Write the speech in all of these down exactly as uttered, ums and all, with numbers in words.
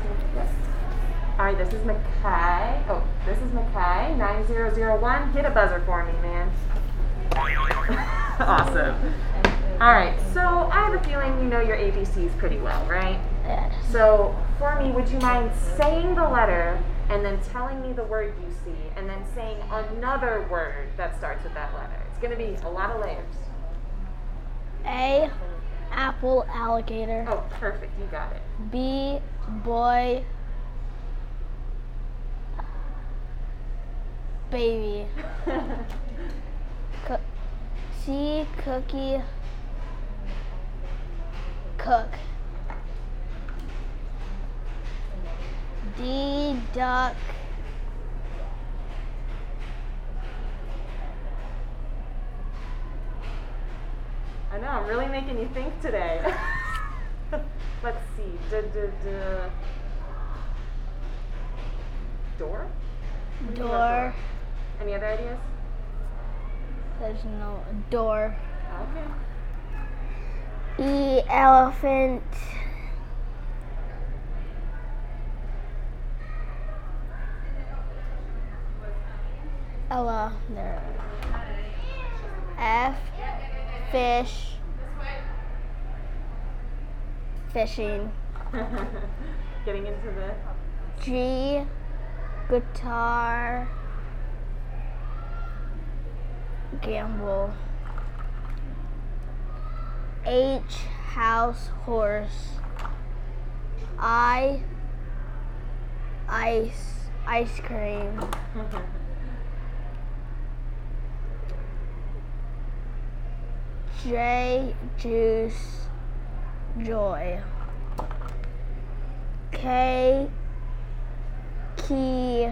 Yes. All right, this is Mackay. Oh, this is Mackay. nine zero zero one. Hit a buzzer for me, man. Awesome. All right, so I have a feeling you know your A B Cs pretty well, right? Yes. So for me, would you mind saying the letter and then telling me the word you see and then saying another word that starts with that letter? It's going to be a lot of layers. A, apple, alligator. Oh, perfect. You got it. B, boy, baby. Co- C, cookie, cook. D, duck. I know, I'm really making you think today. Let's see. D- d- d- door? What do you think about Door. Any other ideas? There's no door. Okay. E, elephant. Ella, there. F, fish. Fishing. Getting into the G, guitar. Gamble. H, house, horse. I, ice, ice cream. J, juice, joy. K, key.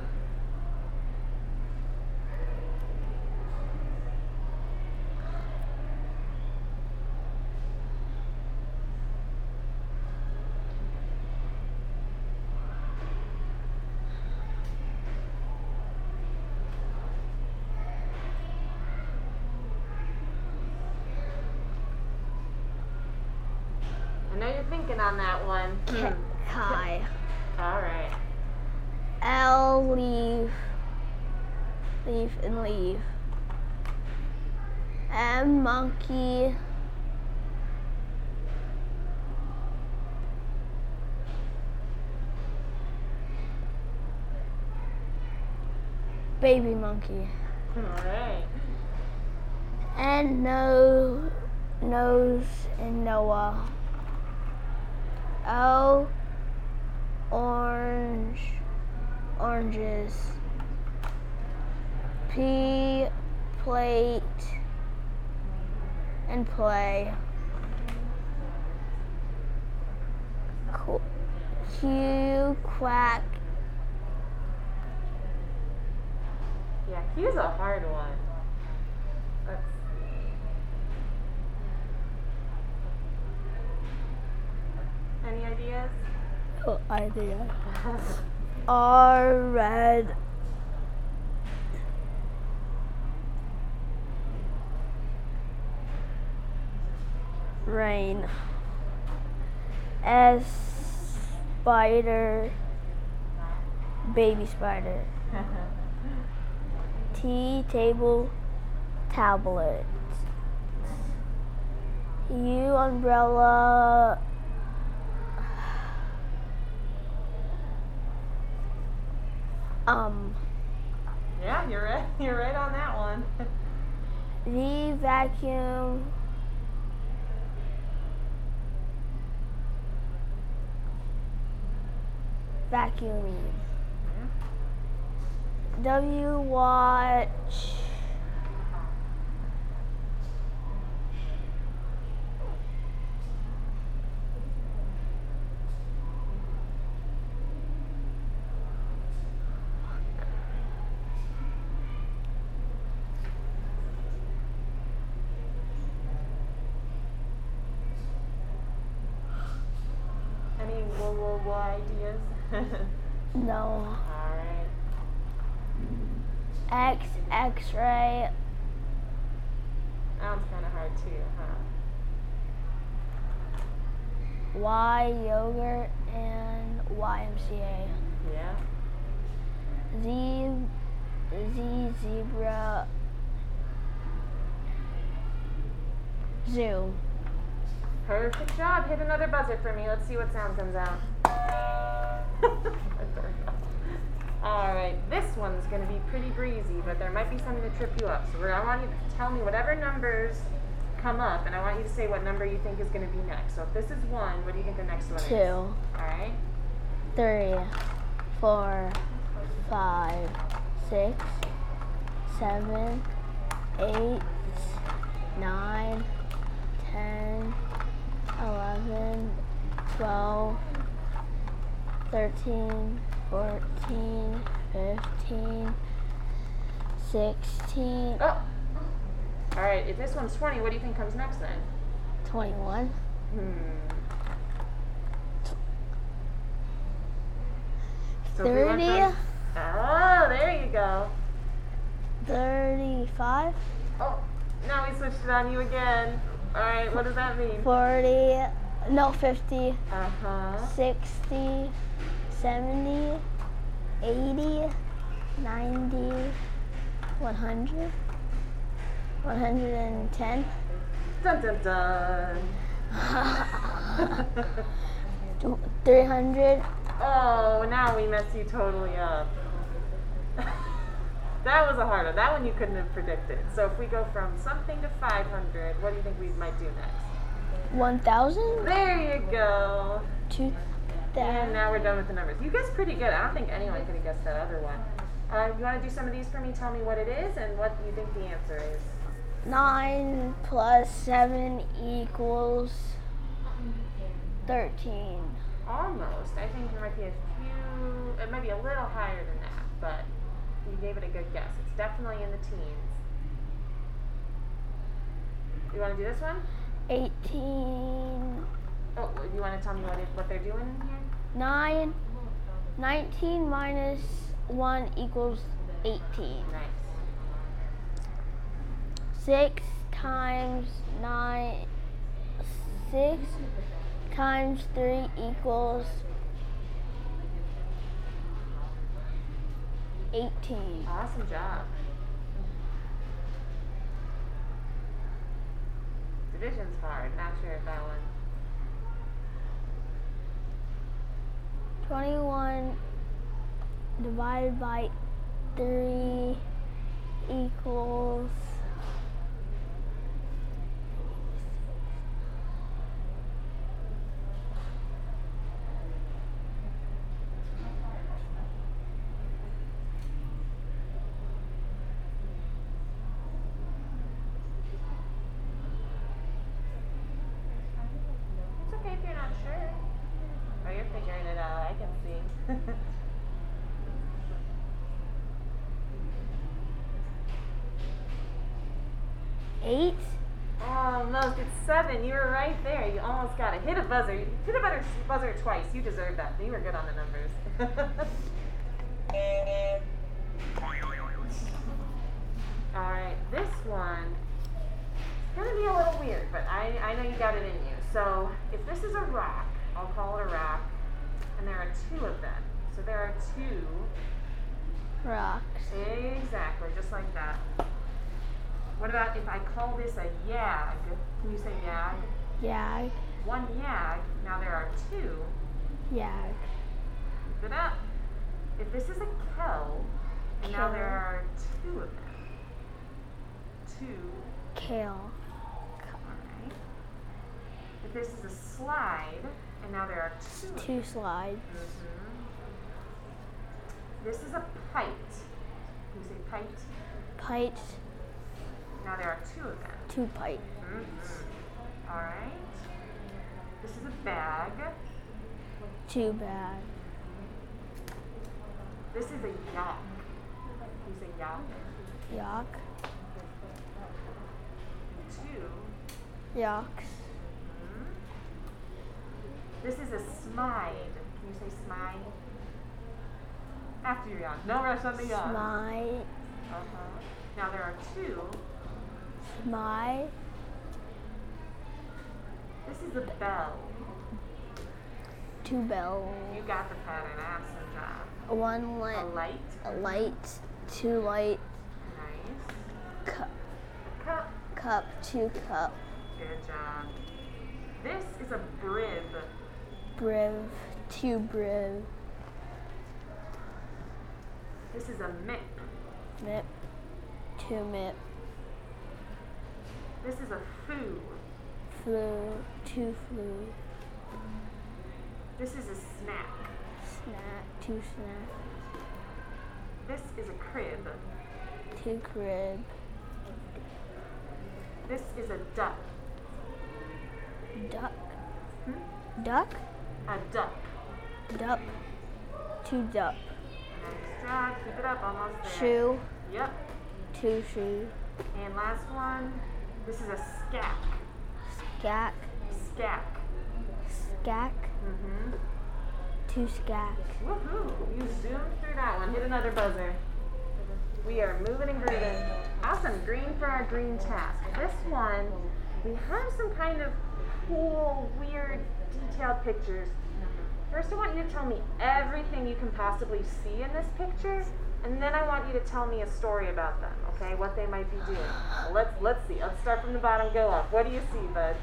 I know you're thinking on that one. K, Kai. All right. L, leaf. Leaf and leaf. M, monkey. Baby monkey. All right. And no, nose and Noah. O, orange, oranges. P, plate and play. Qu- Q, quack. Yeah, Q's a hard one. Let's see. Any ideas? Oh, idea. R, red. Rain. S, spider. Baby spider. T, table, tablet. U, umbrella. Um. Yeah, you're right. You're right on that one. V, vacuum. Vacuuming. W, watch. Any whoa whoa whoa ideas? No. All right. X, X-ray. That one's kind of hard too, huh? Y, yogurt, and Y M C A. Yeah. Z, Z, zebra, zoo. Perfect job. Hit another buzzer for me. Let's see what sound comes out. All right, this one's going to be pretty breezy, but there might be something to trip you up. So we're, I want you to tell me whatever numbers come up, and I want you to say what number you think is going to be next. So if this is one, what do you think the next one is? Two. All right. Three, four, five, six, seven, eight, nine, ten, eleven, twelve, thirteen, fourteen, fifteen, sixteen, Oh. All right. If this one's twenty, what do you think comes next then? twenty-one, Hmm. So if we went thirty, from- Oh, there you go. thirty-five, Oh, now we switched it on you again. All right, what does that mean? forty, no, fifty, Uh-huh. sixty, seventy, eighty, ninety, one hundred, one hundred ten, Dun dun dun. three hundred, Oh, now we messed you totally up. That was a hard one. That one you couldn't have predicted. So if we go from something to five hundred, what do you think we might do next? one thousand, There you go. two And thousand. now we're done with the numbers. You guessed pretty good. I don't think anyone could have guessed that other one. Uh, you want to do some of these for me? Tell me what it is and what you think the answer is. nine plus seven equals thirteen. Almost. I think there might be a few, it might be a little higher than that, but you gave it a good guess. It's definitely in the teens. You want to do this one? eighteen, Oh, you want to tell me what it, what they're doing in here? nine, nineteen minus one equals eighteen. Nice. six times nine, six times three equals eighteen. Awesome job. Division's hard. Not sure if that one. twenty-one divided by three equals It's okay if you're not sure. Oh, you're figuring it out. I can see. eight. Almost. It's seven. You were right there. You almost got it. Hit a buzzer. Hit a buzzer, buzzer twice. You deserve that. You were good on the numbers. All right. This one is going to be a little weird, but I, I know you got it in you. So if this is a rock, I'll call it a rock, and there are two of them. So there are two. Rocks. Exactly. Just like that. What about if I call this a yag? Can you say yag? Yag. One yag. Now there are two. Yag. Keep it up. If this is a kell, and now there Kell. are two of them. Two. Kale. Alright. If this is a slide, and now there are two. of Two them. slides. Mhm. This is a pite. Can you say pite? Pipes. Now there are two of them. Two pipe. Mm-hmm. All right. This is a bag. Two bag. This is a yacht. Can you say yacht? Yak. Two. Yaks. Mhm. This is a smide. Can you say smide? After you're yawn. No rush on the yawn. My. Uh-huh. Now there are two. My. This is a bell. two bells. You got the pattern. Awesome job. One A light, light. a light, two light, Nice. cup, Cup. cup, two cup, Good job. This is a brib. briv, two briv, This is a mip. mip, two mip, This is a foo. flu, two flu, This is a snack. snack, two snack, This is a crib. two crib, This is a duck. duck, Hmm? duck, A duck. duck, two duck, Nice job. Keep it up. Almost there. shoe, Yep. two shoe, And last one. This is a scack. skack, Scack. skack, Mm-hmm. two skack. Woohoo! You zoomed through that one. Hit another buzzer. We are moving and grooving. Awesome. Green for our green task. This one, we have some kind of cool, weird, detailed pictures. First, I want you to tell me everything you can possibly see in this picture, and then I want you to tell me a story about them. Okay, what they might be doing. Well, let's let's see. Let's start from the bottom. Go up. What do you see, bud?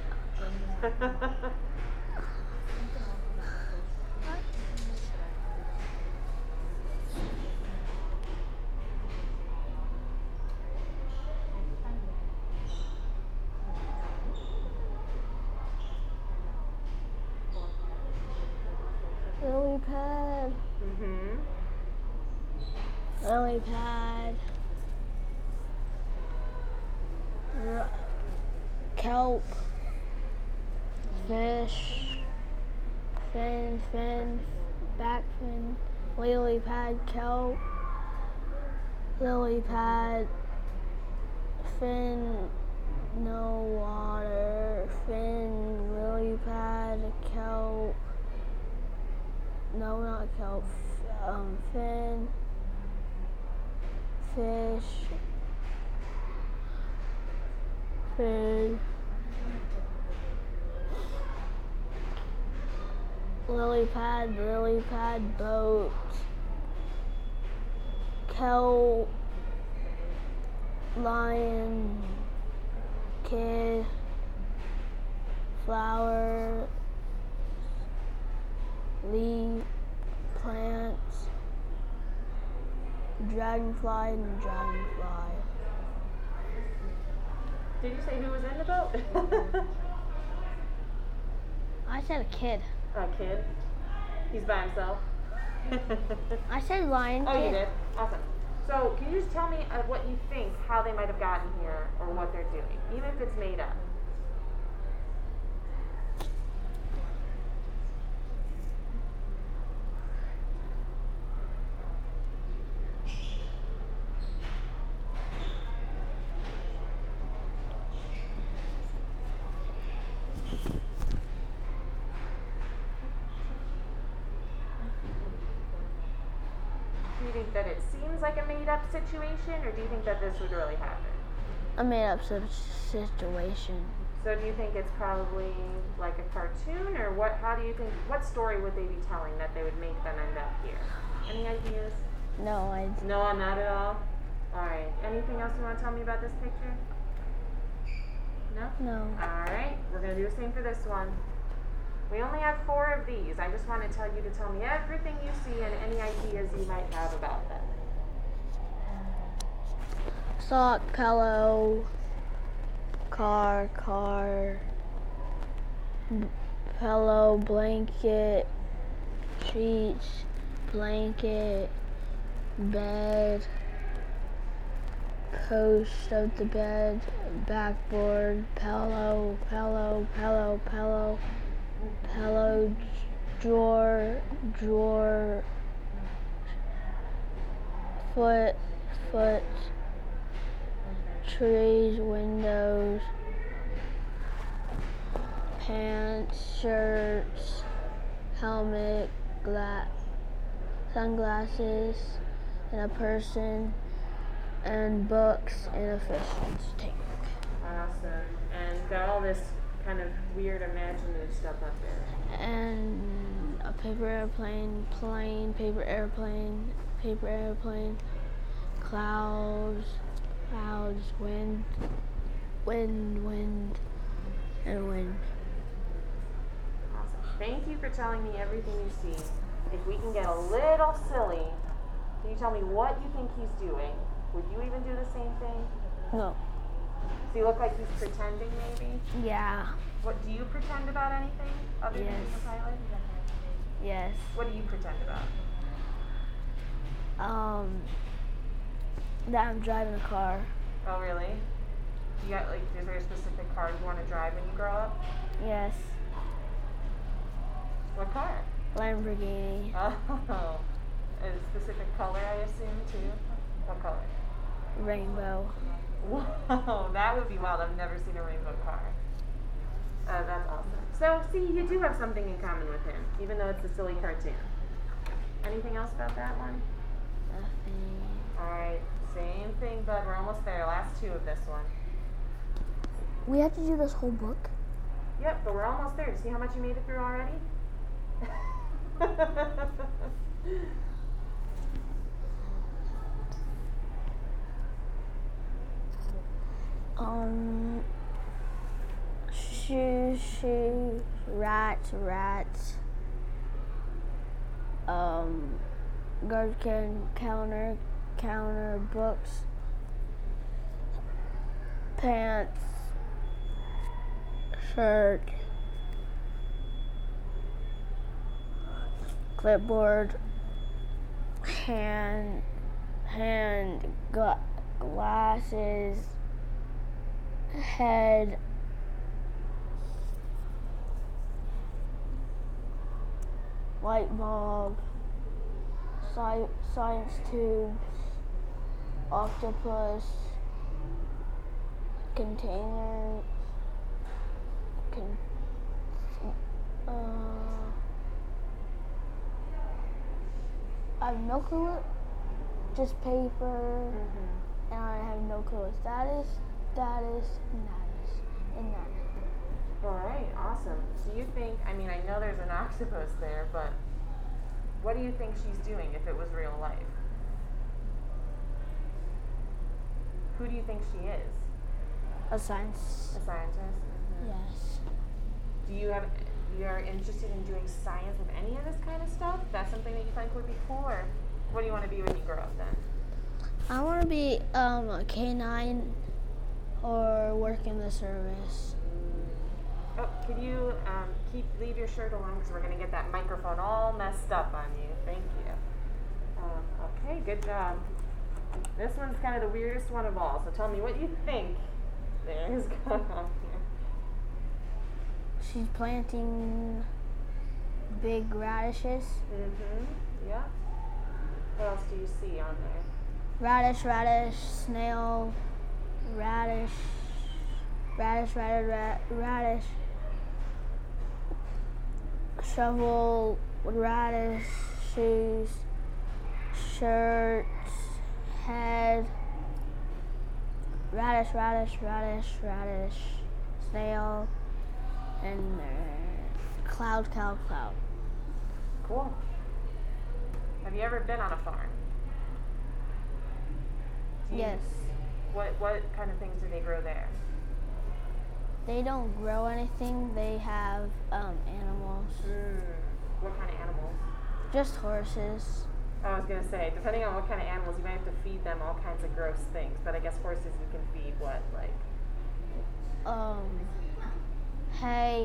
Lily pad, Mm-hmm. lily pad, r- kelp, fish, fin, fin, back fin, lily pad, kelp, lily pad, fin, no water, fin, lily pad, kelp. No, not kelp. F- Um, fin, fish, fin, lily pad, lily pad, boat, kelp, lion, kid, flower, leaf, plants, dragonfly and dragonfly. Did you say who was in the boat? I said a kid. A kid. He's by himself. I said lion Oh, kid. you did? Awesome. So, can you just tell me uh, what you think, how they might have gotten here, or what they're doing, even if it's made up? Do you think that it seems like a made-up situation, or do you think that this would really happen? A made up si- situation. So do you think it's probably like a cartoon, or what? How do you think, what story would they be telling that they would make them end up here? Any ideas? No, I. No, not at all? Alright, anything else you want to tell me about this picture? No? No. Alright, we're going to do the same for this one. We only have four of these. I just want to tell you to tell me everything you see and any ideas you might have about them. Sock, pillow, car, car, b- pillow, blanket, sheets, blanket, bed, post of the bed, backboard, pillow, pillow, pillow, pillow, pillow, drawer, drawer, foot, foot, trees, windows, pants, shirts, helmet, gla- sunglasses, and a person, and books, and a fish tank. Awesome. And got all this kind of weird imaginative stuff up there? And a paper airplane, plane, paper airplane, paper airplane, clouds, clouds, wind, wind, wind, and wind. Awesome. Thank you for telling me everything you see. If we can get a little silly, can you tell me what you think he's doing? Would you even do the same thing? No. Does he look like he's pretending maybe? Yeah. What, do you pretend about anything other than being Yes. a pilot? Yes. What do you pretend about? Um. That I'm driving a car. Oh, really? Do you got, like, is there a specific car you want to drive when you grow up? Yes. What car? Lamborghini. Oh, a specific color, I assume, too? What color? Rainbow. Whoa, that would be wild. I've never seen a rainbow car. Uh, that's awesome. So, see, you do have something in common with him, even though it's a silly cartoon. Anything else about that one? Nothing. Alright, same thing, bud. We're almost there. Last two of this one. We have to do this whole book? Yep, but we're almost there. Do you see how much you made it through already? Um, shoes, shoes, rats, rats. Um, garbage can, counter, counter, books, pants, shirt, clipboard, hand, hand, gla- glasses, head, light bulb, sci- science tubes, octopus, container, con- uh, I have no clue what, just paper, Mm-hmm. and I have no clue what that is, that is, and that is, and that is. Alright, awesome. Do you think, I mean, I know there's an octopus there, but what do you think she's doing if it was real life? Who do you think she is? A science. A scientist? Mm-hmm. Yes. Do you have, you are interested in doing science with any of this kind of stuff? That's something that you think would be cool, or what do you want to be when you grow up then? I want to be um, a canine or work in the service. Oh, could you um, keep leave your shirt alone because we're going to get that microphone all messed up on you. Thank you. Um, okay, good job. This one's kind of the weirdest one of all, so tell me what you think there is going on here. She's planting big radishes. Mm-hmm. Yeah. What else do you see on there? Radish, radish, snail, radish, radish, radish, ra- radish, shovel, radish, shoes, shirts, head, radish, radish, radish, radish, snail, and uh, cloud, cloud, cloud. Cool. Have you ever been on a farm? Do you- Yes. What what kind of things do they grow there? They don't grow anything. They have um, animals. Mm, what kind of animals? Just horses. I was gonna say, depending on what kind of animals, you might have to feed them all kinds of gross things. But I guess horses you can feed what, like? Um, hay,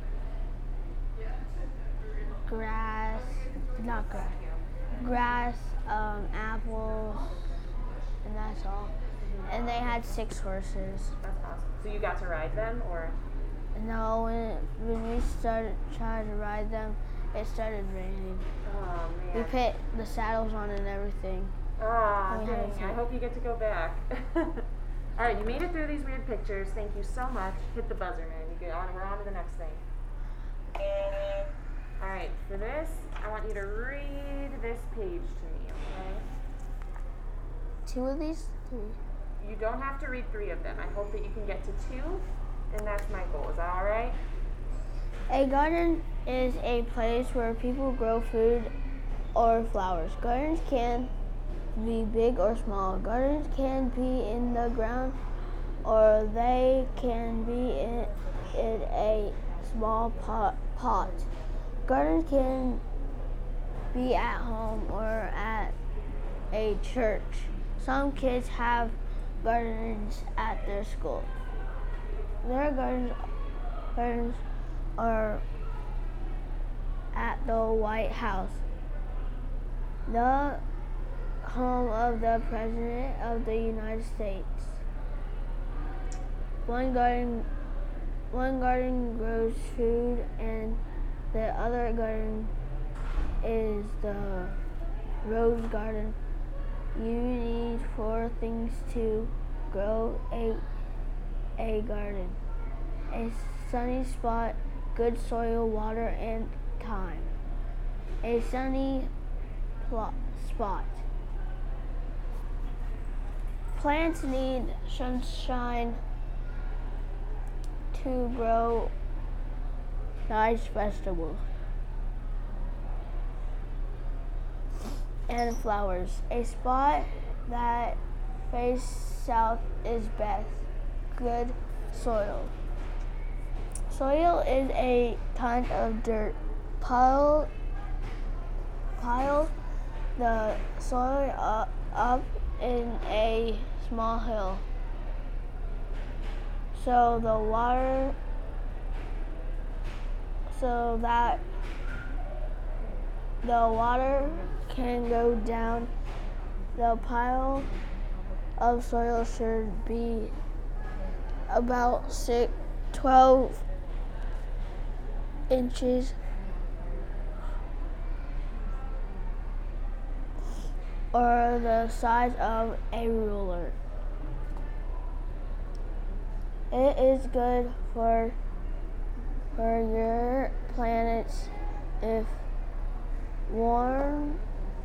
grass, not grass, grass, um, apples, and that's all. And they had six horses. That's awesome. So you got to ride them, or? No, when, when we started trying to ride them, it started raining. Oh man. We put the saddles on and everything. Ah, we had dang. a I few. hope you get to go back. All right, you made it through these weird pictures. Thank you so much. Hit the buzzer, man. You get on. We're on to the next thing. All right, for this, I want you to read this page to me, okay? Two of these? Three. You don't have to read three of them. I hope that you can get to two, and that's my goal. Is that all right? A garden is a place where people grow food or flowers. Gardens can be big or small. Gardens can be in the ground or they can be in, in a small pot, pot. Gardens can be at home or at a church. Some kids have gardens at their school. Their gardens, gardens are at the White House, the home of the President of the United States. One garden, one garden grows food, and the other garden is the rose garden. You need four things to grow a a garden: a sunny spot, good soil, water, and time. A sunny plot, spot. Plants need sunshine to grow nice vegetables and flowers. A spot that faces south is best. Good soil. Soil is a kind of dirt. Pile, pile the soil up, up in a small hill, so the water, so that the water can go down. The pile of soil should be about six, twelve inches or the size of a ruler. It is good for for your plants if warm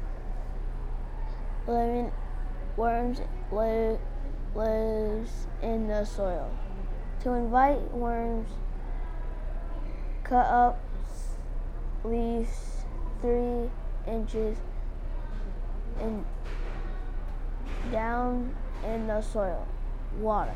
living worms live lives in the soil. To invite worms, cut up leaves three inches and down in the soil. Water.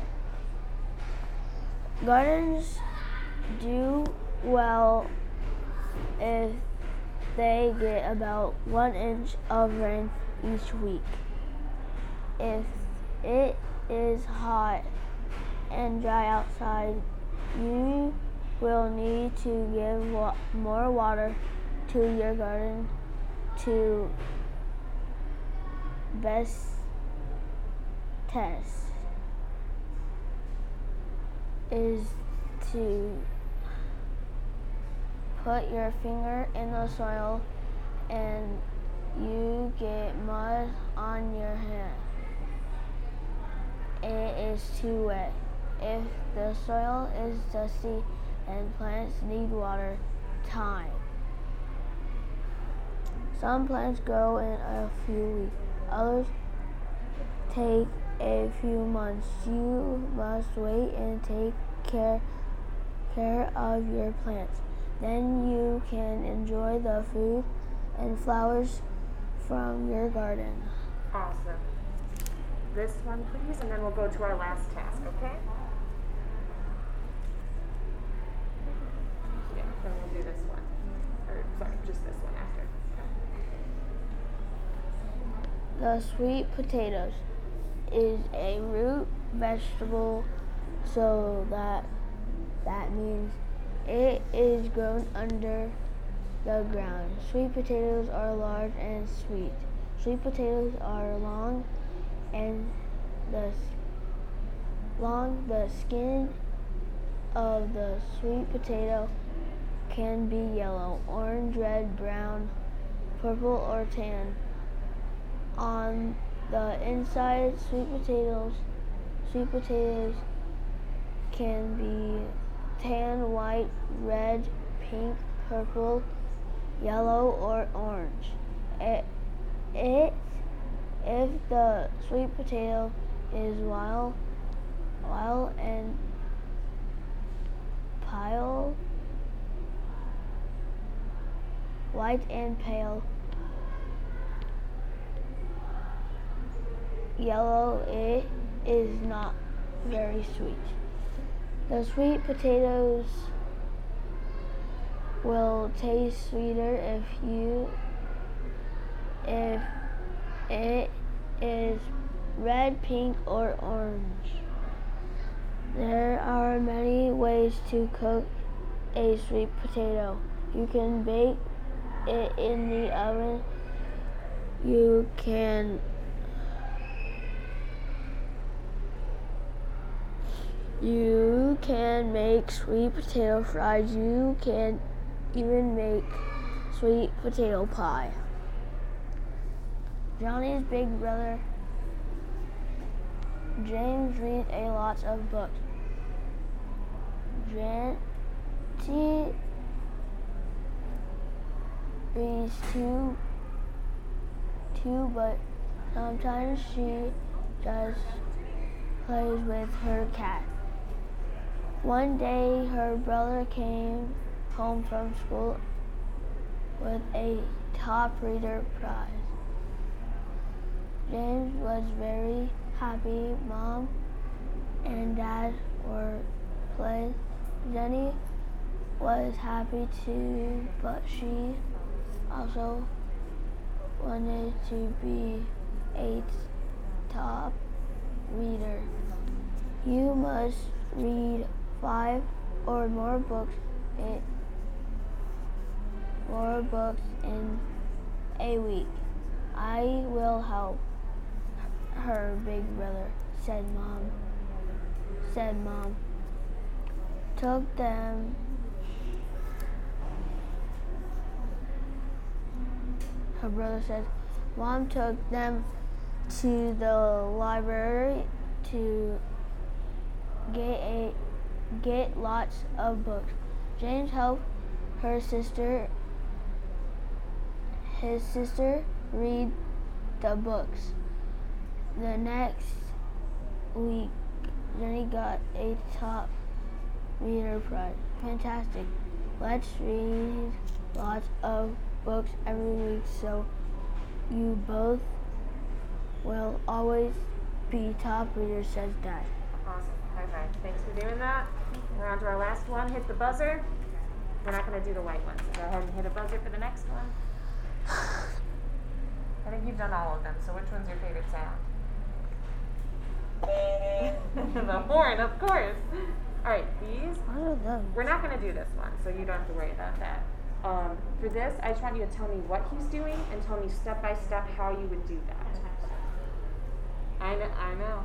Gardens do well if they get about one inch of rain each week. If it is hot and dry outside, you will need to give wa- more water to your garden. To best test is to put your finger in the soil and you get mud on your hand. It is too wet. If the soil is dusty and plants need water, time. Some plants grow in a few weeks. Others take a few months. You must wait and take care care of your plants. Then you can enjoy the food and flowers from your garden. Awesome. This one, please, and then we'll go to our last task, okay? Yeah, then we'll do this one. Or, sorry, just this one after. The sweet potatoes is a root vegetable, so that that means it is grown under the ground. Sweet potatoes are large and sweet. Sweet potatoes are long and the long the skin of the sweet potato can be yellow, orange, red, brown, purple, or tan. On the inside, sweet potatoes sweet potatoes can be tan, white, red, pink, purple, yellow, or orange. It, it if the sweet potato is wild, wild and pale, white and pale yellow. It is not very sweet. The sweet potatoes will taste sweeter if you if it is red, pink, or orange. There are many ways to cook a sweet potato. You can bake it in the oven. You can You can make sweet potato fries. You can even make sweet potato pie. Johnny's big brother James reads a lot of books. Janty reads too, too, but sometimes she just plays with her cat. One day, her brother came home from school with a top reader prize. James was very happy. Mom and Dad were pleased. Jenny was happy too, but she also wanted to be a top reader. You must read five or more books in, more books in a week. I will help her, big brother said. Mom said Mom took them her brother said Mom took them to the library to get a get lots of books. James helped her sister his sister read the books. The next week, Jenny got a top reader prize. Fantastic. Let's read lots of books every week so you both will always be top readers, says Dad. Awesome. Okay. Thanks for doing that. We're on to our last one. Hit the buzzer. We're not going to do the white one, so go ahead and hit a buzzer for the next one. I think you've done all of them, so which one's your favorite sound? The horn, of course. All right, these, What are those? we're not going to do this one, so you don't have to worry about that. Um, for this, I just want you to tell me what he's doing and tell me step by step how you would do that. I know, I know.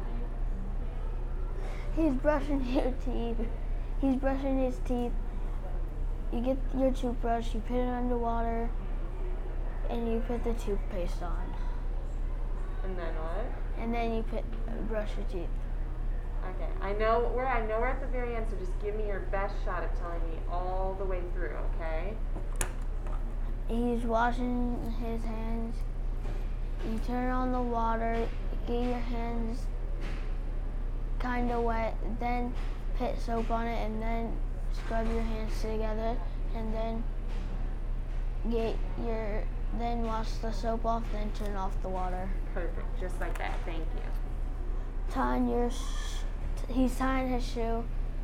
He's brushing your teeth. He's brushing his teeth. You get your toothbrush, you put it under water, and you put the toothpaste on. And then what? And then you put brush your teeth. Okay, I know we're I know we're at the very end, so just give me your best shot of telling me all the way through, okay? He's washing his hands. You turn on the water, get your hands kind of wet, then put soap on it, and then scrub your hands together, and then get your then wash the soap off, then turn off the water. Perfect, just like that. Thank you. Tying your sh- he's tying his shoe.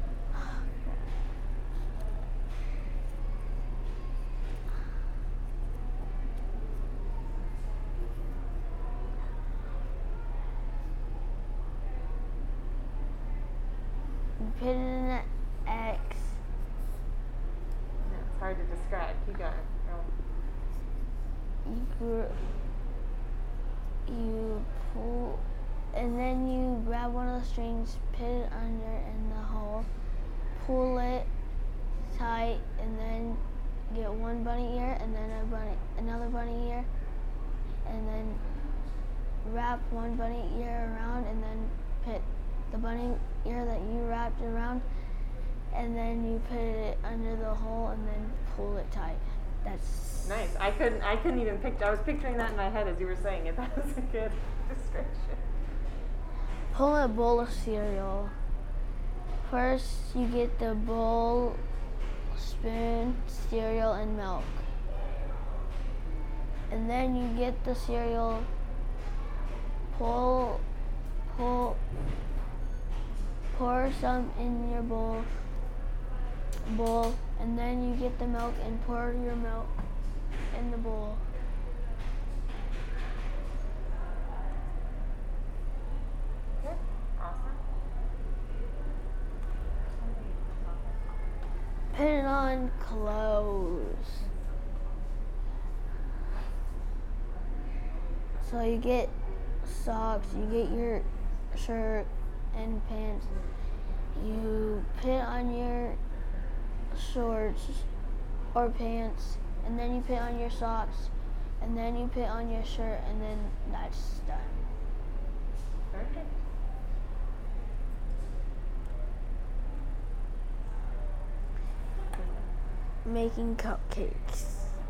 You put it in an X. Yeah, it's hard to describe. Keep going. Go. You gr- you pull, and then you grab one of the strings, put it under in the hole, pull it tight, and then get one bunny ear, and then a bunny, another bunny ear, and then wrap one bunny ear around, and then put the bunny ear that you wrapped around, and then you put it under the hole, and then pull it tight. That's Nice. I couldn't I couldn't even picture I was picturing that in my head as you were saying it. That was a good description. Pull a bowl of cereal. First, you get the bowl spoon, cereal, and milk. And then you get the cereal, pull, pull, pour some in your bowl, bowl, and then you get the milk and pour your milk in the bowl. Okay, awesome. Put it on clothes. So you get socks, you get your shirt and pants. You put on your shorts or pants, and then you put on your socks, and then you put on your shirt, and then that's done. Perfect. Making cupcakes.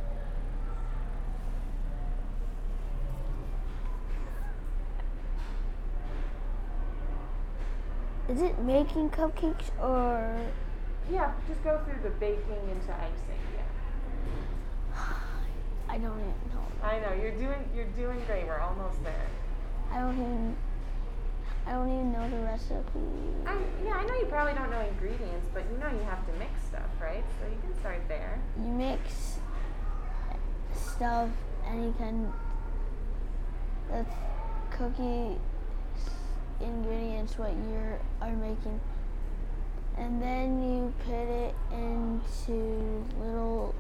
Is it making cupcakes or? Yeah, just go through the baking into icing. Yeah. I don't even know. I know you're doing you're doing great. We're almost there. I don't even. I don't even know the recipe. I, yeah, I know you probably don't know ingredients, but you know you have to mix stuff, right? So you can start there. You mix stuff, any kind of cookie ingredients what you are making, and then you put it into little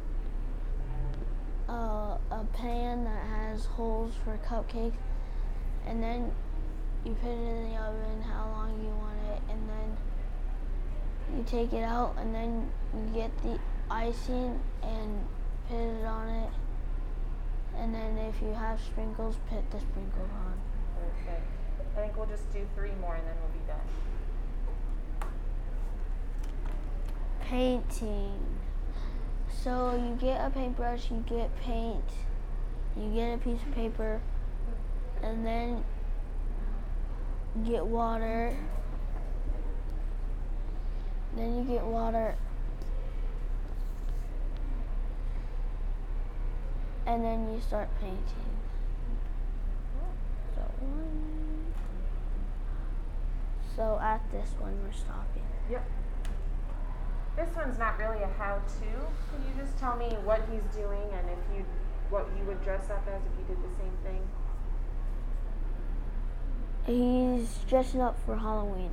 uh, a pan that has holes for cupcakes, and then you put it in the oven how long you want it, and then you take it out, and then you get the icing and put it on it, and then if you have sprinkles, put the sprinkles on. Perfect. I think we'll just do three more and then we'll be done. Painting. So you get a paintbrush, you get paint, you get a piece of paper, and then get water. Then you get water, and then you start painting. So one. So at this one we're stopping. Yep. This one's not really a how-to. Can you just tell me what he's doing and if you, what you would dress up as if you did the same thing? He's dressing up for Halloween.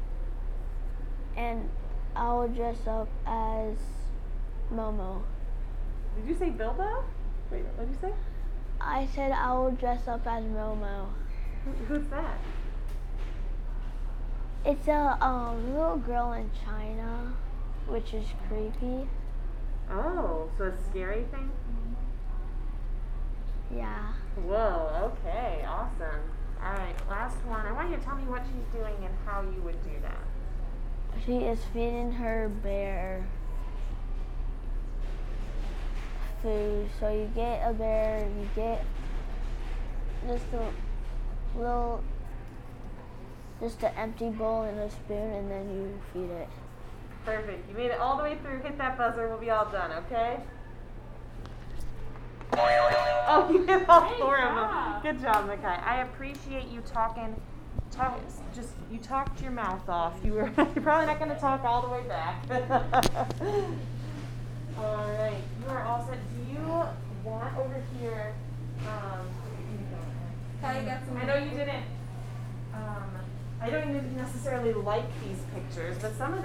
And I will dress up as Momo. Did you say Bilbo? Wait, what did you say? I said I will dress up as Momo. Who- Who's that? It's a um, little girl in China, which is creepy. Oh, so a scary thing? Yeah. Whoa, okay, awesome. All right, last one. I want you to tell me what she's doing and how you would do that. She is feeding her bear food. So you get a bear, you get just a little, just an empty bowl and a spoon, and then you feed it. Perfect. You made it all the way through. Hit that buzzer. We'll be all done, okay? Oh, you hit all four of them. Good job, Makai. I appreciate you talking. Talk, just you talked your mouth off. You were you're probably not going to talk all the way back. All right, you are all set. Do you want over here? Um, Kai got some. I know you didn't. Um, I don't even necessarily like these pictures, but some of them.